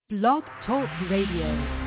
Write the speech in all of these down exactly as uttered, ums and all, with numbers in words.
Blog Talk Radio.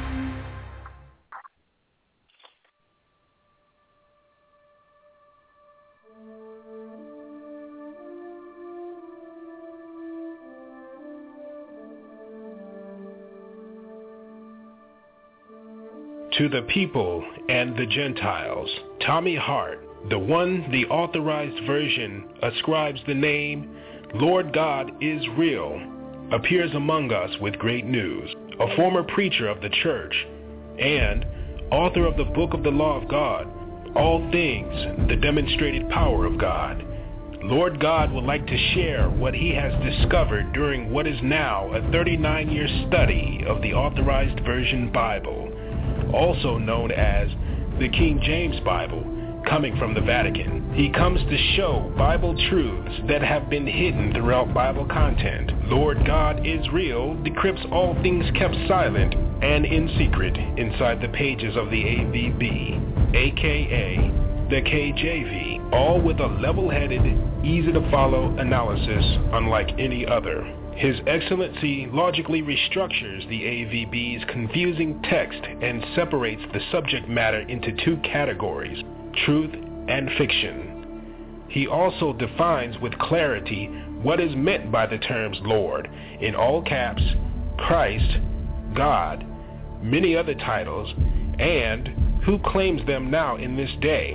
To the people and the Gentiles, Tommy Hart, the one the authorized version ascribes the name Lord God is Real, appears among us with great news. A former preacher of the church and author of the Book of the Law of God, All Things, the Demonstrated Power of God, Lord God would like to share what he has discovered during what is now a thirty-nine year study of the Authorized Version Bible, also known as the King James Bible, coming from the Vatican. He comes to show Bible truths that have been hidden throughout Bible content. Lord God is Real decrypts all things kept silent and in secret inside the pages of the A V B, aka the K J V, all with a level-headed, easy-to-follow analysis unlike any other. His Excellency logically restructures the A V B's confusing text and separates the subject matter into two categories, truth and fiction. He also defines with clarity what is meant by the terms Lord, in all caps, Christ, God, many other titles, and who claims them now in this day.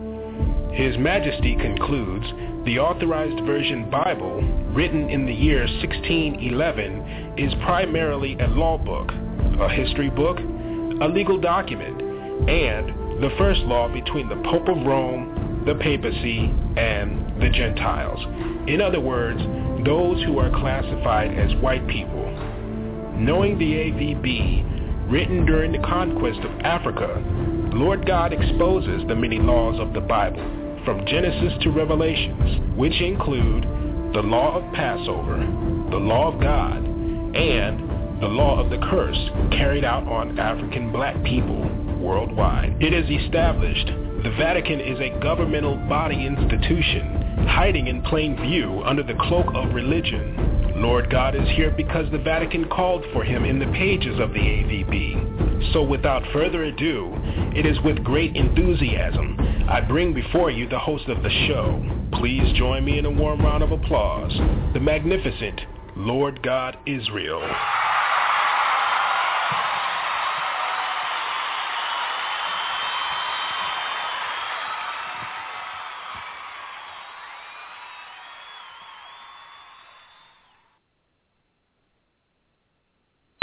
His Majesty concludes the Authorized Version Bible, written in the year sixteen eleven, is primarily a law book, a history book, a legal document, and the first law between the Pope of Rome, the papacy, and the Gentiles. In other words, those who are classified as white people. Knowing the A V B, written during the conquest of Africa, Lord God exposes the many laws of the Bible, from Genesis to Revelations, which include the law of Passover, the law of God, and the law of the curse carried out on African black people worldwide. It is established the Vatican is a governmental body institution, hiding in plain view under the cloak of religion. Lord God is here because the Vatican called for him in the pages of the A V B. So without further ado, it is with great enthusiasm I bring before you the host of the show. Please join me in a warm round of applause, the magnificent Lord God is Real.